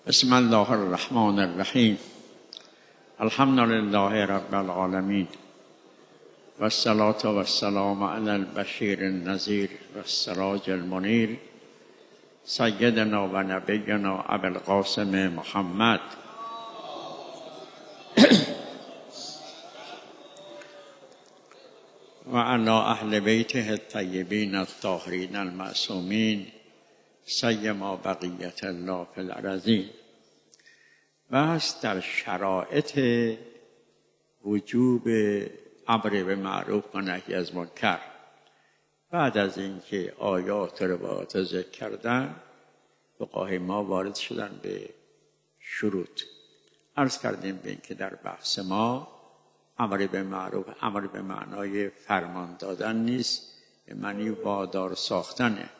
بسم الله الرحمن الرحیم. الحمد لله رب العالمین و الصلاة و السلام علی البشیر النذیر و السراج المنیر سیدنا و نبینا ابی القاسم محمد و علی اهل بیته الطیبین الطاهرین المعصومین سیما بقیت الله فی الارضین. بس در شرایط وجوب امر به معروف و نهی از منکر، بعد از اینکه آیات و روایات ذکر کردن، فقهای ما وارد شدن به شروط. عرض کردیم به اینکه در بحث ما امر به معروف امر به معنای فرمان دادن نیست، به معنی وادار ساختنه.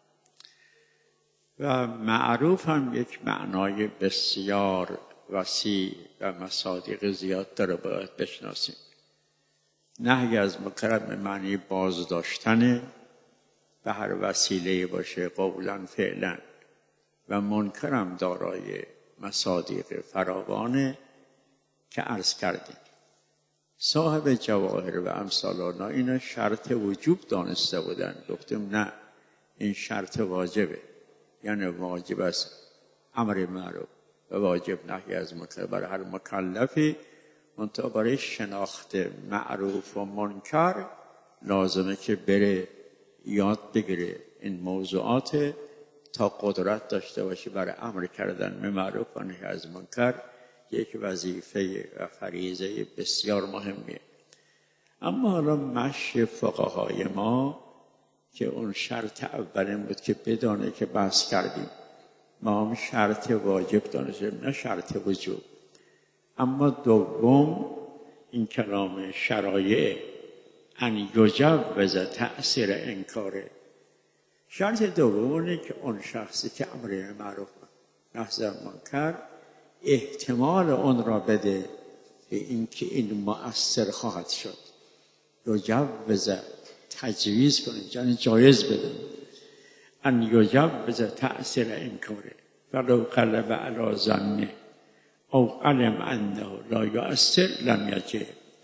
و معروف هم یک معنای بسیار وسیع و مصادیق زیاد داره، باید بشناسیم. نهی از منکر به معنی بازداشتن به هر وسیله باشه، قولا فعلا، و منکر هم دارای مصادیق فراوانه که عرض کردیم. صاحب جواهر و امثال آنها اینا شرط وجوب دانسته بودن، گفتیم نه، این شرط واجبه، یعنی واجب است امر معروف و واجب نهی از منکر برای هر مکلفی. منتها برای شناخت معروف و منکر لازمه که بره یاد بگیره این موضوعات تا قدرت داشته باشه برای امر کردن به معروف و نهی از منکر. یک وظیفه و فریضه بسیار مهمیه. اما حالا مشی فقهای ما که اون شرط اولین بود که بدانه که بحث کردیم، ما هم شرط واجب دانستیم، نه شرط وجوب. اما دوم این کلام شرایع ان یجوز تأثیر انکاره. شرط دوم اینه که اون شخصی که امر معروف نهی از منکر احتمال اون را بده به اینکه این مؤثر خواهد شد. یجوز تجویز کنه، یعنی جایز بده. ان یجوز تأثیر انکاره ولو غلب علی ظنه او علم انه لا یؤثر لم یجب.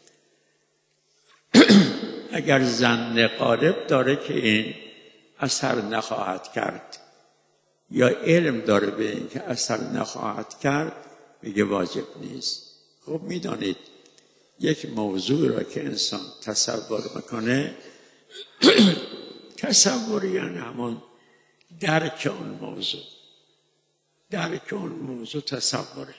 اگر ظن غالب داره که این اثر نخواهد کرد یا علم داره به این که اثر نخواهد کرد، میگه واجب نیست. خب میدانید یک موضوع را که انسان تصور میکنه، تصور یعنی همون درک اون موضوع تصوره.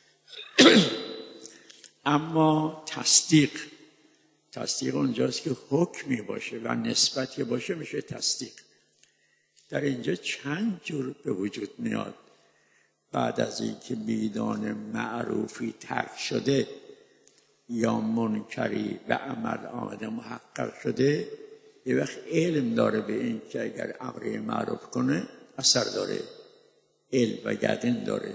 اما تصدیق اونجاست که حکمی باشه و نسبتی باشه میشه تصدیق. در اینجا چند جور به وجود میاد. بعد از اینکه میدان معروفی ترک شده یا منکری به عمل آمده محقق شده، یه وقت علم داره به این که اگر امر معروف کنه اثر داره، علم و یقین داره.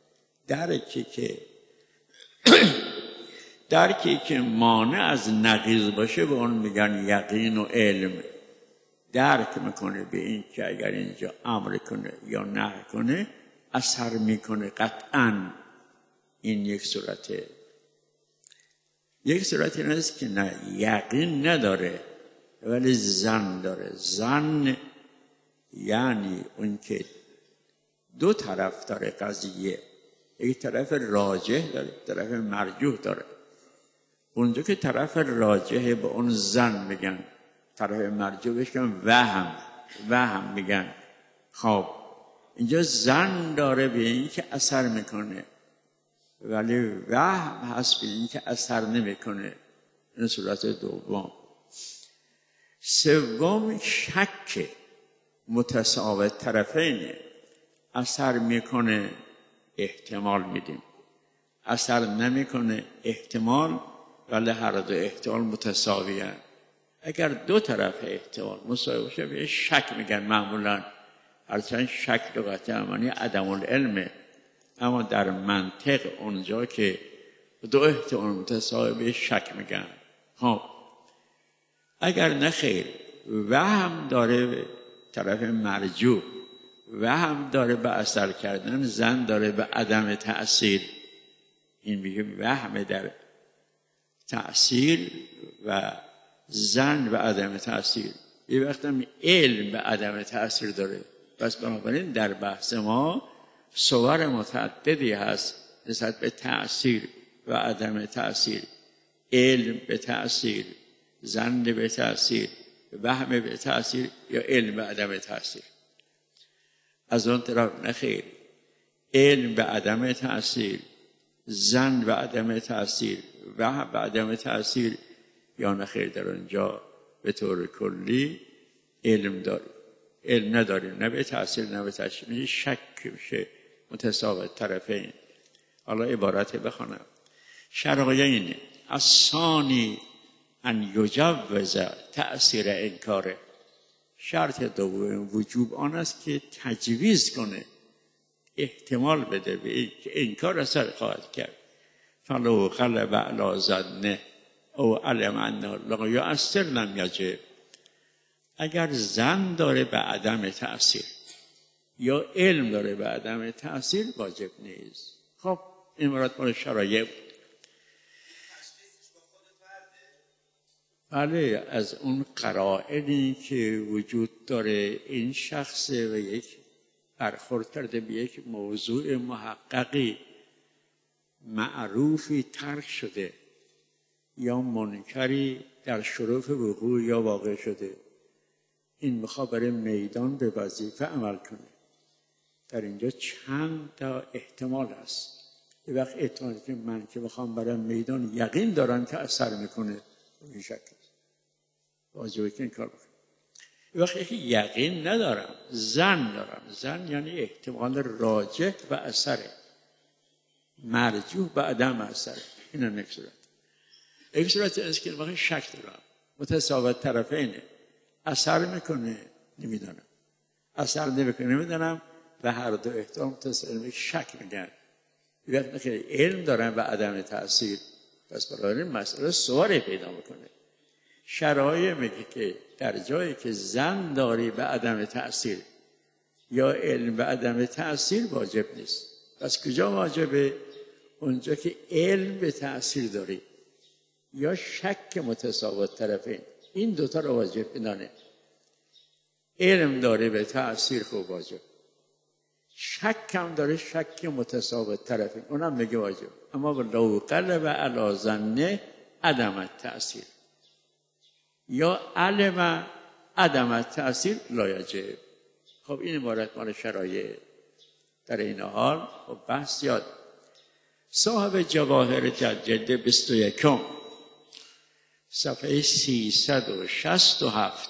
درکی که مانع از نقیض باشه به اون میگن یقین و علم. درک میکنه به این که اگر اینجا امر کنه یا نهی کنه اثر میکنه قطعاً. این یک صورته. یک صورتی نیست که نه یقین نداره ولی ظن داره. ظن یعنی اون که دو طرف داره قضیه، یک طرف راجح داره، طرف مرجوح داره. اونجا که طرف راجح به اون ظن میگن، طرف مرجوح بهش میگن وهم میگن. خب اینجا ظن داره به این که اثر میکنه ولی وهم هست به این که اثر نمیکنه. این صورت دوم. سوم شک متساوت طرفینه. اثر میکنه احتمال میدیم، اثر نمیکنه احتمال، ولی هر دو احتمال متساویه. اگر دو طرف احتمال مساوی باشه به شک میگن معمولا. هرچند شک لغت معنی عدم العلمه، اما در منطق اونجا که دو احتمال متساوی به شک میگن. خب اگر نه خیر، وهم داره طرف مرجوح وهم داره به اثر کردن، ظن داره به عدم تأثیر. این میگه وهم در تأثیر و ظن به عدم تأثیر. یه وقت هم علم به عدم تأثیر داره. پس بنابراین در بحث ما صور متعددی هست نسبت به تأثیر و عدم تأثیر. علم به تأثیر، ظن به تأثیر، وهم به تأثیر یا علم به عدم تأثیر. از اون طرف نخیر، علم به عدم تأثیر، ظن به عدم تأثیر، وهم به عدم تأثیر یا نخیر. در اونجا به طور کلی علم داریم، علم نداریم، نه به تأثیر نه به تأثیر. میشه شک، میشه متساوت طرفین. حالا عبارت بخونم. شرایین الثانی ان یجوز تأثیر انکاره. شرط دوم وجوب آن است که تجویز کنه، احتمال بده به این که انکار اثر خواهد کرد. فلو غلب علی ظنه او علم انه لا یؤثر لم یجب. اگر ظن داره به عدم تأثیر یا علم داره به عدم تأثیر واجب نیست. خب این مراد مال شرایع بود. بله، از اون قرائنی که وجود داره این شخص و یک برخورد کرده به یک موضوع محققی معروفی ترک شده یا منکری در شرف وقوع یا واقع شده، این میخواد برای میدان به وظیفه عمل کنه. در اینجا چند تا احتمال هست. یه وقت احتمالی که من که میخوام برای میدان یقین دارم که اثر میکنه، این شکل واجبه که این کار بکنم. یه وقت یقین ندارم، ظن دارم. ظن یعنی احتمال راجح و اثره، مرجوح به عدم اثره. این هم یک صورت. یک صورت است که واقعا شک دارم، متساوت طرفینه، اثر میکنه نمیدانم، اثر نمیکنه نمیدانم، و هر دو احتمال متساوت شک میگن. یه وقت که علم دارم و عدم تأثیر، پس برای این مسئله سواری پیدا میکنه. شرایع میگه که در جایی که ظن داری به عدم تأثیر یا علم به عدم تأثیر واجب نیست. پس کجا واجبه؟ اونجا که علم به تأثیر داری یا شک متساوت طرفین. این دوتا رو واجب بدانه. علم داره به تأثیر خوب واجب، شک هم داره شک متساوت طرفین، اونم میگه واجب. اما لو غلب علی ظنه عدم تأثیر یا علم عدم تأثیر لا یجب. خب این عبارت مال شرایع. در این حال خب بحث یاد صاحب جواهر جلد 21 صفحه 367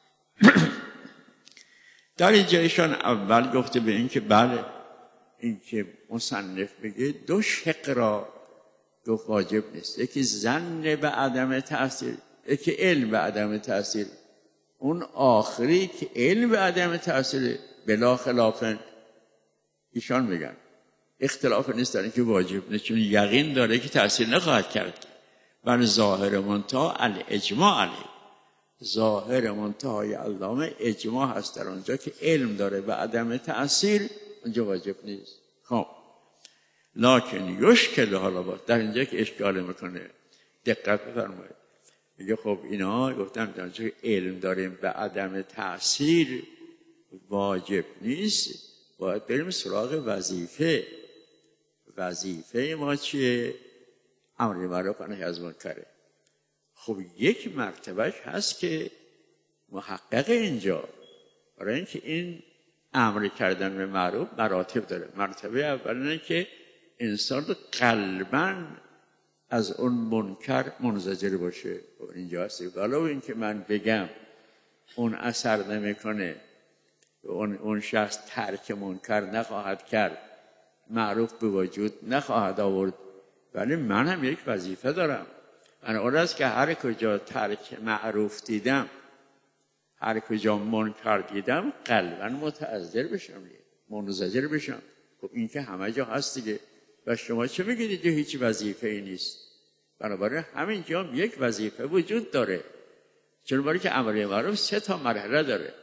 در اینجا ایشان اول گفته به این که بله، این که مصنف بگه دو شق را گفت واجب نیست. یکی ظن به عدم تأثیر، یکی علم به عدم تأثیر. اون آخری که علم به عدم تأثیر بلا خلافن ایشان میگن اختلاف نیست در این که واجب نیست، چون یقین داره که تأثیر نخواهد کرد. بل ظاهر منتها الاجماع علیه. ظاهر منتهای علامه اجماع هست در اونجا که علم داره به عدم تأثیر، اونجا واجب نیست. خب لکن یشکل حالا با در اینجا که اشکال میکنه دقت بفرمایید. میگه خب اینا گفتم در اونجا که علم داریم به عدم تأثیر واجب نیست، باید بریم سراغ وظیفه. وظیفه ما چیه؟ امر معروف و نهی از منکره. خب یک مرتبهش هست که محقق اینجا برای اینکه این امر کردن به معروف مراتب داره. مرتبه اول اینه که انسان قلباً از اون منکر منزجر باشه. اینجا هستی ولو اینکه من بگم اون اثر نمیکنه، اون شخص ترک منکر نخواهد کرد، معروف به وجود نخواهد آورد، ولی من هم یک وظیفه دارم. من اون است که هر کجا ترک معروف دیدم، هر کجا منکر دیدم، قلباً متعذر بشم، منزجر بشم. خب این که همه جا هست دیگه. و شما چه میگید هیچ وظیفه ای نیست؟ بنابراین همین جا هم یک وظیفه وجود داره. چون برای که امر معروف 3 مرحله داره.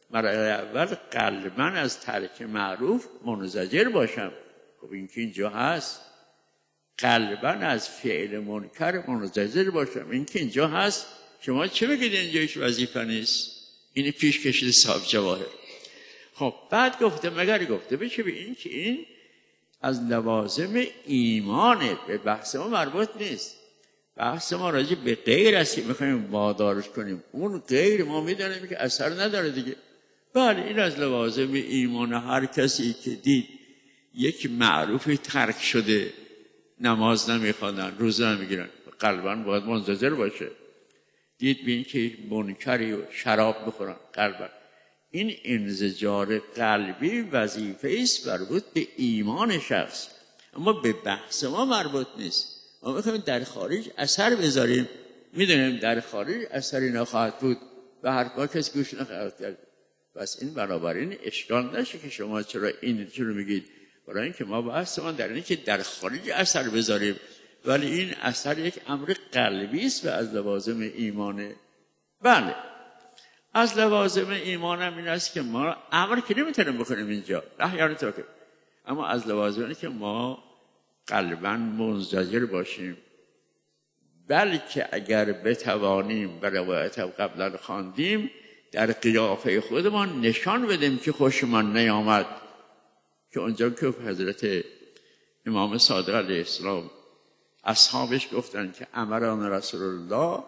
مرحله اول قلباً از ترک معروف منزجر باشم. خب این که اینجا هست. قلباً از فعل منکر منزجر باشم، این که اینجا هست. شما چه بگید اینجا هیچ وظیفه نیست؟ این پیش کشید صاحب جواهر. خب بعد گفته مگر گفته بشه به این که این از لوازم ایمانه، به بحث ما مربوط نیست. بحث ما راجع به غیر است که میخوایم وادارش کنیم. اون غیر ما میدانیم که اثر نداره دیگه. بله این از لوازم ایمان. هر کسی که دید یک معروفی ترک شده، نماز نمیخوانن، روزه نمیگیرن، قلباً باید منتظر باشه. دید بین که منکری و شراب بخورن، قلباً این انزجار قلبی وظیفه است مربوط به ایمان شخص، اما به بحث ما مربوط نیست. ما میخوایم در خارج اثر بذاریم، میدونیم در خارج اثری نخواهد بود و حرفا کسی گوش نخواهد کرد. پس این بنابراین اشکال نشه که شما چرا رو میگید، برای اینکه ما بحث ما در اینه که در خارج اثر بذاریم، ولی این اثر یک امر قلبی است و از لوازم ایمانه. بله از لوازم ایمانم این است که ما امر که نمیتونیم بکنیم اینجا احیانا تو که، اما از لوازمه که ما قلباً منزجر باشیم. بلکه اگر بتوانیم، به روایت قبلا خواندیم، در قیافه خودمان نشان بدیم که خوشمان نیامد، که اونجا که حضرت امام صادق علیه السلام اصحابش گفتن که امرنا رسول الله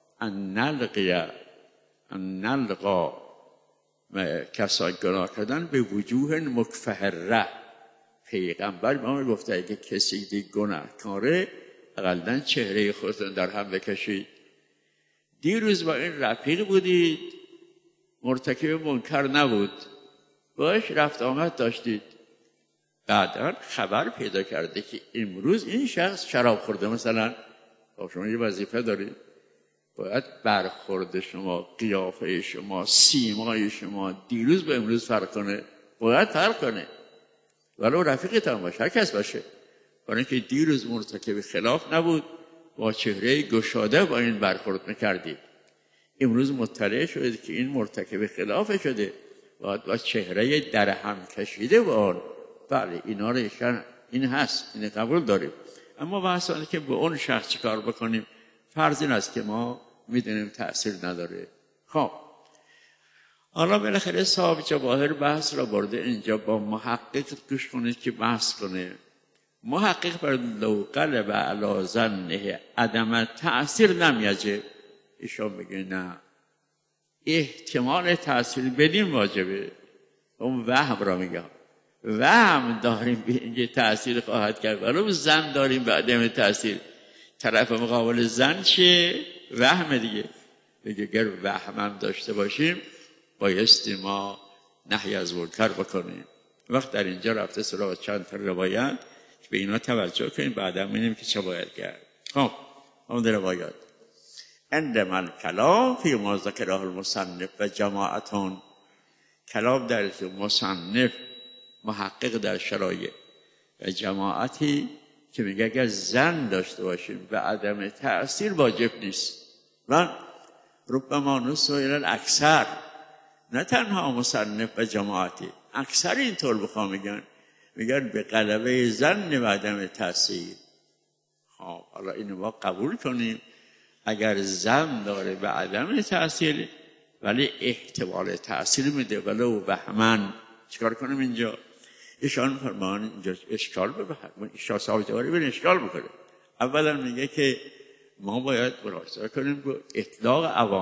ان نلقا کسای گناه کردن به وجوه مکفهره. پیغمبر ما گفته که کسی دیگه گناه کاره اقلن چهره خودتون در هم بکشید. دیروز با این رفیق بودید، مرتکب منکر نبود، باش رفت آمد داشتید، بعدا خبر پیدا کرده که امروز این شخص شراب خورده مثلا. شما یه وظیفه دارید، باید برخورد شما، قیافه شما، سیمای شما دیروز به امروز فرق کنه، باید فرق کنه، ولو رفیقتان باشه، هر کس باشه. برای اینکه دیروز مرتکب خلاف نبود، با چهره گشاده با این برخورد میکردید، امروز مطلع شدید که این مرتکب خلاف شده، باید با چهره در هم کشیده با آن. بله اینا رو این هست، این قبول داریم، اما بحث آنه که به اون شخص چی کار بکنیم، فرض این است که ما میدونیم تأثیر نداره. خب حالا بالاخره صاحب جواهر بحث را برده اینجا با محقق گوش کنید که بحث کنه. محقق بر لو قلب علی ظنه عدم تأثیر نمیجه، ایشان میگه نه، احتمال تأثیر بدیم واجبه. اون وهم را میگه، وهم داریم به اینکه تأثیر خواهد کرد، ولی زن داریم به عدم تأثیر. طرف مقابل زن چه؟ وهم دیگه. بگه اگر وهم هم داشته باشیم بایستی ما نهی از منکر بکنیم. وقت در اینجا رفته سراغ چند تا روایت که به اینا توجه کنیم، بعدا می‌بینیم که چه باید کرد. خب اون در روایات عندما الکلام فی ما ذکره المصنف و جماعتون، کلام در مصنف محقق در شرایع و جماعتی که میگه اگر زن داشته باشیم و عدم تأثیر واجب نیست. و ربما نسویل الاکثر، نه تنها مصنف و جماعتی، اکثر اینطور بخوام میگن به غلبه زن و عدم تأثیر. خب حالا اینو ما قبول کنیم، اگر زن داره به عدم تأثیر ولی احتمال تأثیر میده ولو وهمن، چیکار کنیم اینجا؟ ایشان فرمان اینجا اشکال ببینیم، ایشان صاحب جواری بین اشکال بکنه. اولا میگه که ما باید مراجعه کنیم به اطلاق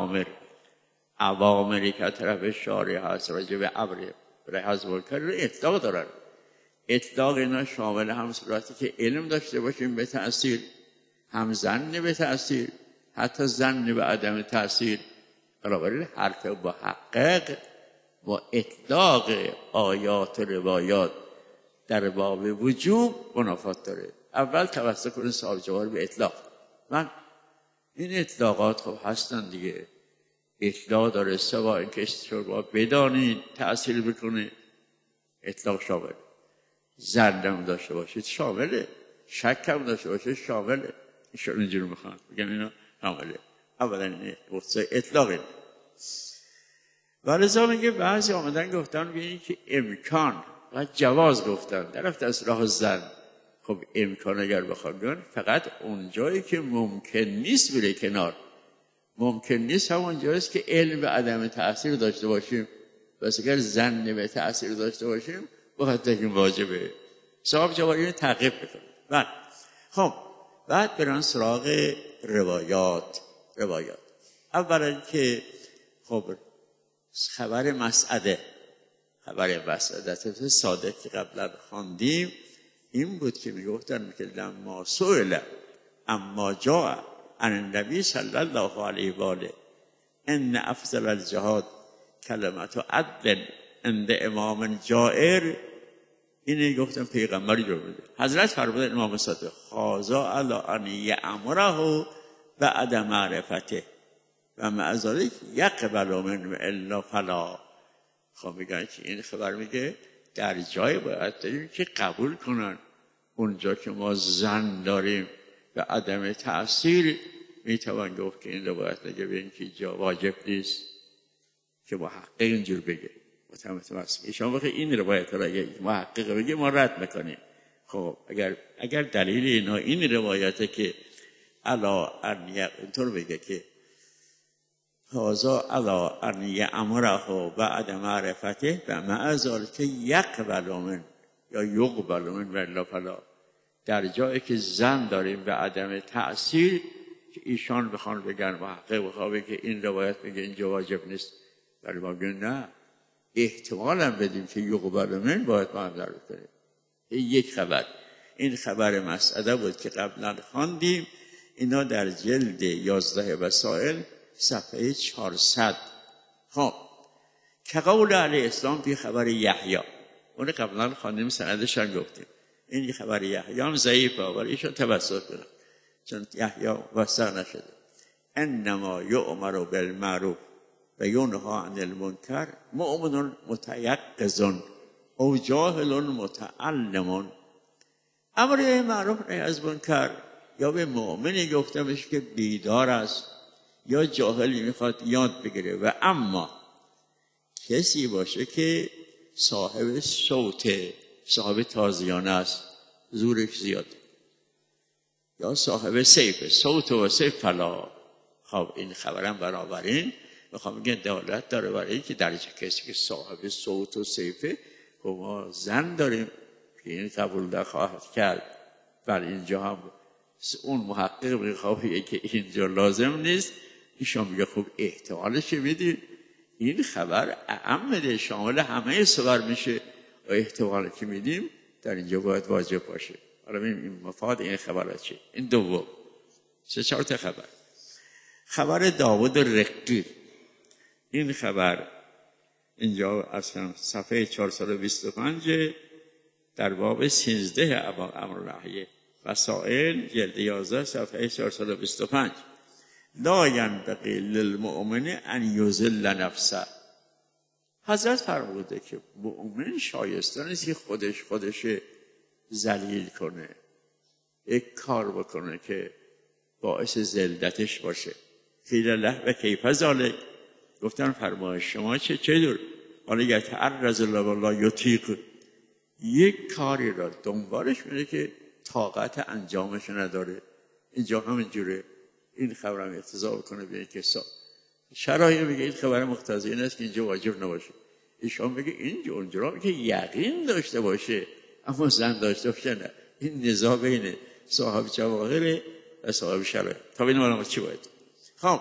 اوامری که طرف شارع هست راجع به امر برای حذف منکر رو اطلاق دارن. اطلاق اینا شامل هم صورتی که علم داشته باشیم به تأثیر، هم ظن به تأثیر، حتی ظن به عدم تأثیر. بنابراین حرف محقق با اطلاق آیات و روایات در باب وجوب منافات داره. اول توسط کنه صاحب جواهر به اطلاق. من این اطلاقات خب هستن دیگه، اطلاق داره، سوا اینکه شما بدانید تأثیر بکنه، اطلاق شامل. ظنم داشته باشید شامله، شک هم داشته باشید شامله. ایشون اینجوری میخوان بگن اینا شامله. اولا این اطلاقه. ولذا میگه بعضی آمدن گفتن ببینید که امکان و جواز گفتن درفت از راه زن. خب امکان اگر بخوان فقط اونجایی که ممکن نیست بره کنار. ممکن نیست همون جاییست که علم به عدم تأثیر داشته باشیم. بس اگر زن به تأثیر داشته باشیم باید بگیم واجبه. صاحب جواری اینو تعقیب بکنه. بعد خب بعد برن سراغ روایات. اولا که خب خبر مسعده صادق که قبلا خواندیم این بود که میگفتن که لما سئل اما جاء عن النبی صلی الله علیه و آله ان افضل الجهاد کلمت عدل عند امام جائر، اینه گفتن پیغمبری رو بده. حضرت فرمودن امام صادق خاضا علی ان یأمره بعد معرفته و مع ذلک یقبل من الا فلا. خب میگن که این خبر میگه در جای باید داریم که قبول کنن اونجا که ما زن داریم به عدم تأثیر میتوان گفت که این رو باید بگه به این که جا واجب نیست که محقق اینجور بگه. ایشان وقتی این رو باید اگه محقق بگه ما رد میکنیم. خب اگر دلیل اینا این روایته که علا ان اینطور بگه که هذا علا ان یأمره بعد معرفته و مع ذلک یقبل من یا یقبل من ولا فلا، در جایی که زن داریم به عدم تأثیر که ایشان بخوان بگن محقق بخواه بگه این روایت میگه اینجا واجب نیست، ولی ما بگیم نه احتمالا بدیم که یقبل من باید ما هم در کنیم. این یک خبر. این خبر مسعده بود که قبلا خواندیم. اینا در جلد 11 وسائل صفحه 400. خب که قول علیه السلام بی خبر یحیی، اون قبلا خواندیم سندش هم گفتیم. این خبر یحیی هم ضعیفه ولی ایشون توسط کنه چون یحیی وثق نشده. انما یؤمر بالمعروف و ینهی عن المنکر مؤمن متیقظ او جاهل متعلم. امر معروف نهی از منکر یا به مؤمنی گفتمش که بیدار است یا جاهلی میخواد یاد بگیره، و اما کسی باشه که صاحب صوت، صاحب تازیانه است، زورش زیاد، یا صاحب سیف، صوت و سیف فلا. خب این خبرم بنابراین میخوام بگم دولت داره برای این که در کسی که صاحب صوت و سیفه و ما زن داریم که این قبول نخواهد کرد. ولی اینجا هم اون محقق میخواه که اینجا لازم نیست. ایشان میگه خب احتمالش میدید این خبر اعم شامل همه صور میشه و احتمالی که میدیم در اینجا باید واجب باشه. حالا این مفاد این خبر چیه؟ این دوم. 3-4 تا خبر. خبر داوود رقی، این خبر اینجا اصلا صفحه 425 در باب 13 امر نهی وسائل جلد 11 صفحه 425. لا ینبغی للمؤمن ان یذل نفسه. حضرت فرموده که مؤمن شایسته نیست که خودش ذلیل کنه، یک کار بکنه که باعث ذلتش باشه. قیل له و کیف ذلک، گفتن فرمایش شما چه دور؟ حالا یتعرض له ولا یطیق، یک کاری را دنبالش میره که طاقت انجامش نداره. اینجا همینجوره. این خبرم اقتضا بکنه به این کسا. شرایع میگه این خبر مقتضی این است که اینجا واجب نباشه. ایشان میگه اینجا اونجا میگه یقین داشته باشه اما زن داشته باشه نه. این نزاع بین صاحب جواهر و صاحب شرایع. تا ببینیم ما چی باید. خب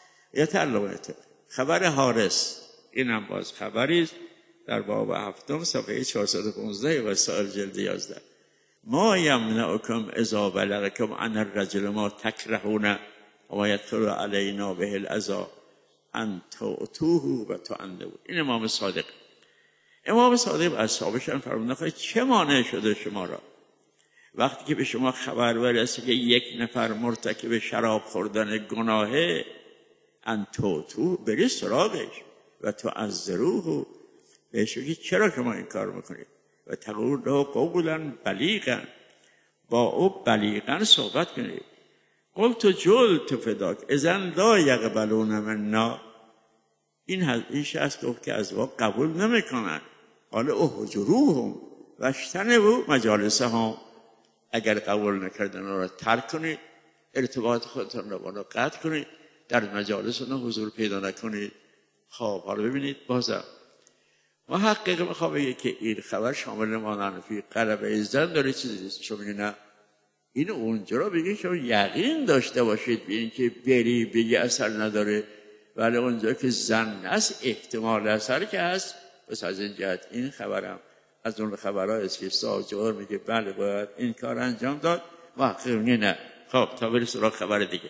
یتعلمت خبر حارس، این هم باز خبری است در باب 7 صفحه 415 وسائل جلد 11. ما یمنعکم اذا بلغکم عن الرجل ما تکرهون و یدخل علینا به الاذی ان تؤتوه و تعنوا. این امام صادق. امام صادق اصحابش هم فرمودن چه مانع شده شما را وقتی که به شما خبر برسه که یک نفر مرتکب شراب خوردن گناهه، ان تؤتوه، بری سراغش و تعذروه، بهش بگید چرا شما این کار میکنید و تقول له قولا بلیغا، با او بلیغا صحبت کنید. قلت جلت فداک اذن لا یقبلون منا، این شخص گفت که از واقع قبول نمیکنن. حالا احجروهم واجتنبوا مجالسهم، اگر قبول نکردن را ترک کنید، ارتباط خودتان را با آنها قطع کنید، در مجالس آنها حضور پیدا نکنید. خب حالا ببینید، بازم محقق میخواد بگه که این خبر شامل مانند فی غلبه زن داره چیزی. شما میگه نه، این اونجا را بگه شما یقین داشته باشید به این که بری بگی اثر نداره، ولی اونجا که زن است احتمال اثر که هست. بس از این جهت این خبرم از اون خبرها است که ساجار میگه بله باید این کار انجام داد، محقق میگه نه. خب تا بریم سراغ خبر دیگه.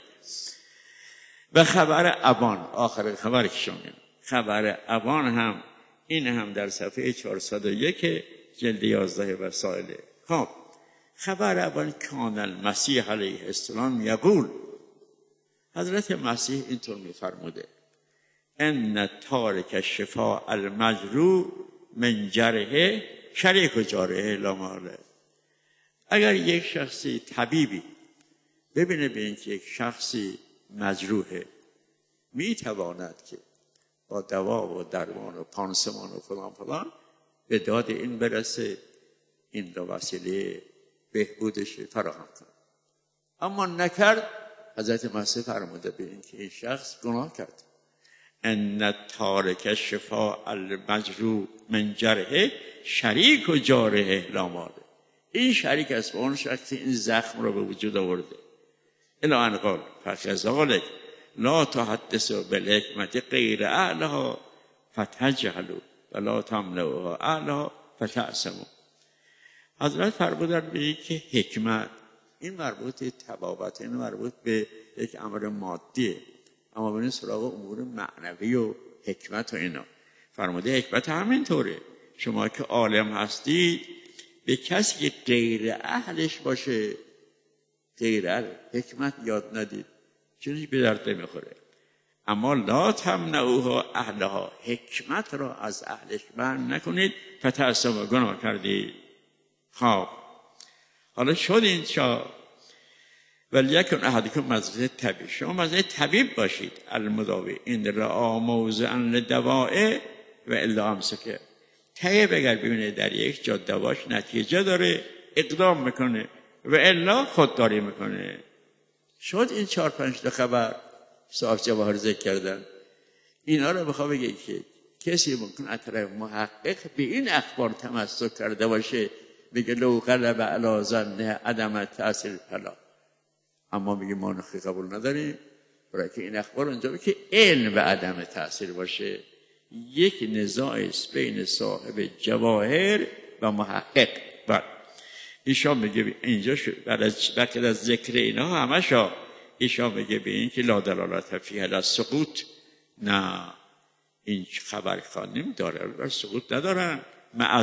و خبر ابان، آخر خبر که شما خبر ابان هم این هم در صفحه 401 جلد 11 وسائله. خب خبر ابان کان المسیح علیه السلام یقول، حضرت مسیح اینطور میفرموده ان تارک شفاء المجروح من جرحه شریک جارحه لا محاله. اگر یک شخصی طبیبی ببینه به اینکه یک شخصی مجروحه، میتواند که با دوا و درمان و پانسمان و فلان فلان به داد این برسه، این دو وسیله بهبودش فراهم کنه. اما نکرد، حضرت مسیح فرموده به این که این شخص گناه کرد. ان تارک شفاء المجروح من جرحه شریک و جارحه لا ماله. این شریک است با اون شخصی این زخم رو به وجود آورده. الی ان قال فکذلک لا تحدثوا بالحکمت غیر اهلها فتجهلوا ولا تمنعوها اهلها فتعصموا. حضرت فرمودند به که حکمت این مربوط به طبابت، این مربوط به یک امر مادیه، اما ببینید سراغ امور معنوی و حکمت و اینا. فرموده حکمت همینطوره، شما که عالم هستید به کسی که غیر اهلش باشه، غیر اهل حکمت یاد ندید، چون به درد نمیخوره. اما لا تمنعوها اهلها، حکمت را از اهلش منع نکنید، فتعصموا گناه کردید. خب حالا شد این چا ولیکن احدکم مزرعه طبیب، شما مزرعه طبیب باشید. المداوی این را موضعا لدواء و الا امسکه. طبیب اگر ببینه در یک جا دواش نتیجه داره اقدام میکنه و الا خودداری میکنه. شد این 4-5 تا خبر صاحب جواهر ذکر کردن. اینا رو بخوام بگه که کسی ممکن از طرف محقق به این اخبار تمسک کرده باشه، میگه لو غلب علی ظنه عدم تأثیر فلا، اما میگه ما نخی قبول نداریم، برای که این اخبار اونجا که علم به عدم تأثیر باشه. یک نزاع است بین صاحب جواهر و محقق. بعد ایشان میگه اینجا بعد از ذکر اینا همشا ایشان میگه به این که لا دلالت فیه علی السقوط، نه این خبر خانم داره بر سقوط ندارن. مع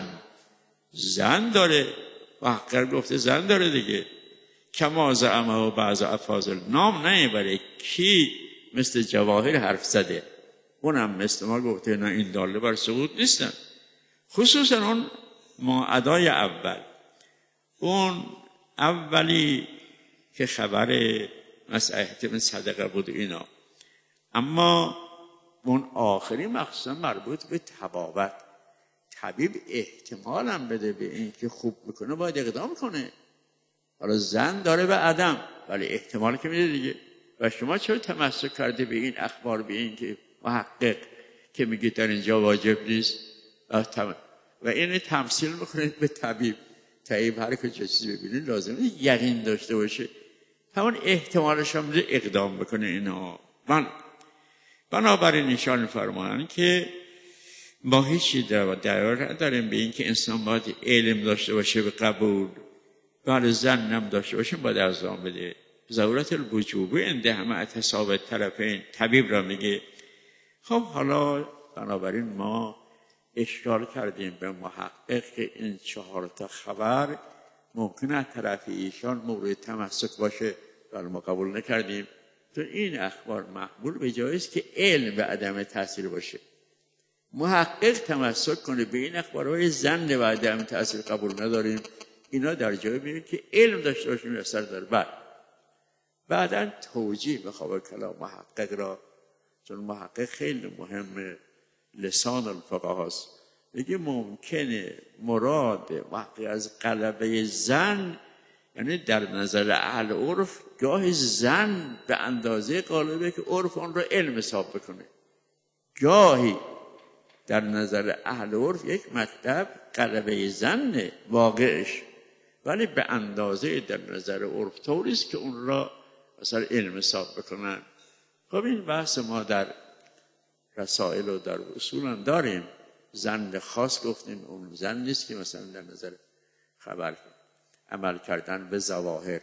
زن داره، محقق گفته زن داره دیگه. کما زعمه و بعض افاضل، نام نمیبره کی مثل جواهر حرف زده، اونم مثل ما گفته نه این داله بر سقوط نیستن. خصوصا اون ادای اول، اون اولی که خبر مسئله صدقه بود اینا، اما اون آخری مخصوصا مربوط به طبابت. طبیب احتمال هم بده به این که خوب بکنه باید اقدام کنه. حالا زن داره به عدم، ولی احتمال که میده دیگه. و شما چرا تمسک کرده به این اخبار، به این که محقق که میگه در اینجا واجب نیست و این تمثیل میکنید به طبیب. طبیب هر کجا چیزی ببینید لازمه یقین داشته باشه، همون احتمالش هم میده اقدام بکنه اینا. بنابراین ایشان فرمایند که ما هیچی در نداریم به این که انسان باید علم داشته باشه به قبول، ولی زن هم داشته باشه باید ارزام بده. ضرورت الوجوب انده همه اعتصاب طرفین طبیب را میگه. خب حالا بنابراین ما اشکال کردیم به محقق که این 4 تا خبر ممکنه از طرف ایشان مورد تمسک باشه، ولی ما قبول نکردیم. تو این اخبار محمول به جایست که علم به عدم تأثیر باشه. محقق تمسک کنه به این اخبارهای زن و عدم تأثیر قبول نداریم. اینا در جای میبینیم که علم داشته باشیم اثر داره. بعدا توجیه بخواه کلام محقق را چون محقق خیلی مهم لسان الفقهاء است، میگه ممکنه مراد محقق از غلبه زن یعنی در نظر اهل عرف گاهی زن به اندازه غالبه که عرف آن را علم حساب بکنه، گاهی در نظر اهل عرف یک مطلب غلبه زن واقعش، ولی به اندازه در نظر عرف طوری است که اون را مثلا علم حساب بکنن. خب این بحث ما در رسائل و در اصول هم داریم. زن خاص گفتیم اون زن نیست که مثلا در نظر خبر عمل کردن به ظواهر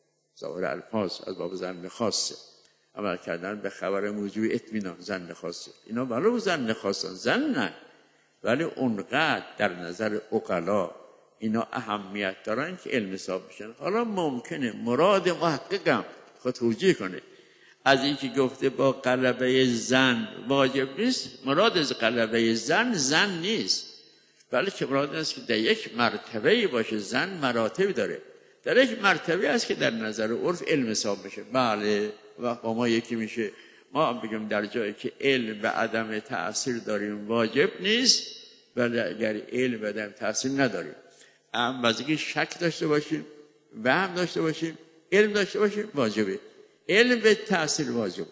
الفاظ از باب زن خاصه، عمل کردن به خبر موجب اطمینان زن خاصه، اینا ولو زن خاصن زن نه، ولی اونقدر در نظر عقلا اینا اهمیت دارن که علم حساب میشن. حالا ممکنه مراد محققم خود توجیه کنه از اینکه گفته با غلبه زن واجب نیست، مراد از غلبه زن نیست، بلکه مراد است که در یک مرتبه باشه. زن مراتب داره، در یک مرتبه است که در نظر عرف علم حساب میشه. بله و با ما یکی میشه. ما هم بگیم در جایی که علم به عدم تأثیر داریم واجب نیست، ولی اگر علم به عدم تأثیر نداریم، هم بازی شک داشته باشیم و هم داشته باشیم، علم داشته باشیم، واجبه. علم به تأثیر واجب،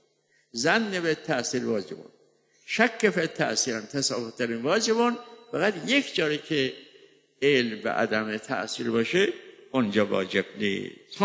ظن به تأثیر واجب، شک به تأثیر تصاوت در واجبون. فقط یک جایی که علم به عدم تأثیر باشه اونجا واجب نیست.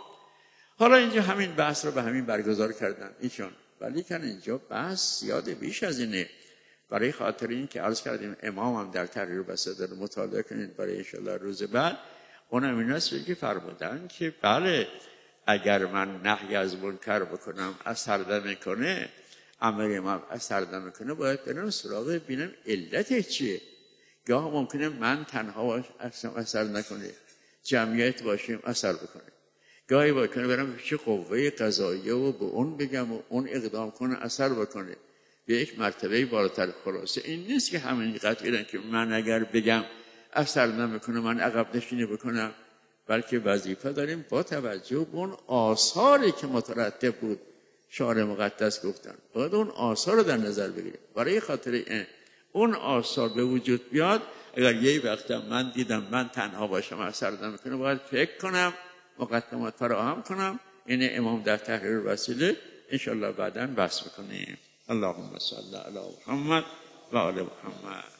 حالا اینجا همین بحث رو به همین برگزار کردن ایشون، ولی کن اینجا بحث زیاده بیش از اینه. برای خاطر این که عرض کردیم امام هم در تحریر بساطه مطالعه کنید برای انشاءالله روز بعد، اونم این است که فرمودن که بله اگر من نهی از منکر بکنم اثر نمیکنه، امر ما اثر نمیکنه، باید برم سراغ ببینم علت چیه. گاه ممکنه من تنها اثر نکنه، جمعیت باشیم اثر بکنه، گاهی ممکنه برم پیش قوه قضاییه و به اون بگم و اون اقدام کنه اثر بکنه به یک مرتبه بالاتر. خلاصه این نیست که همین قطعی که من اگر بگم اثر نمیکنه من عقب نشینی بکنم، بلکه وظیفه داریم با توجه به اون آثاری که مترتب بود. شارع مقدس گفتن باید اون آثار رو در نظر بگیریم. برای خاطر اون آثار به وجود بیاد، اگر یه وقت من دیدم من تنها باشم اثر نمیکنه، باید فکر کنم، مقدمات فراهم کنم. این امام در تحریر وسیله انشاءالله بعداً بحث میکنیم. اللهم صل علی محمد و آل محمد.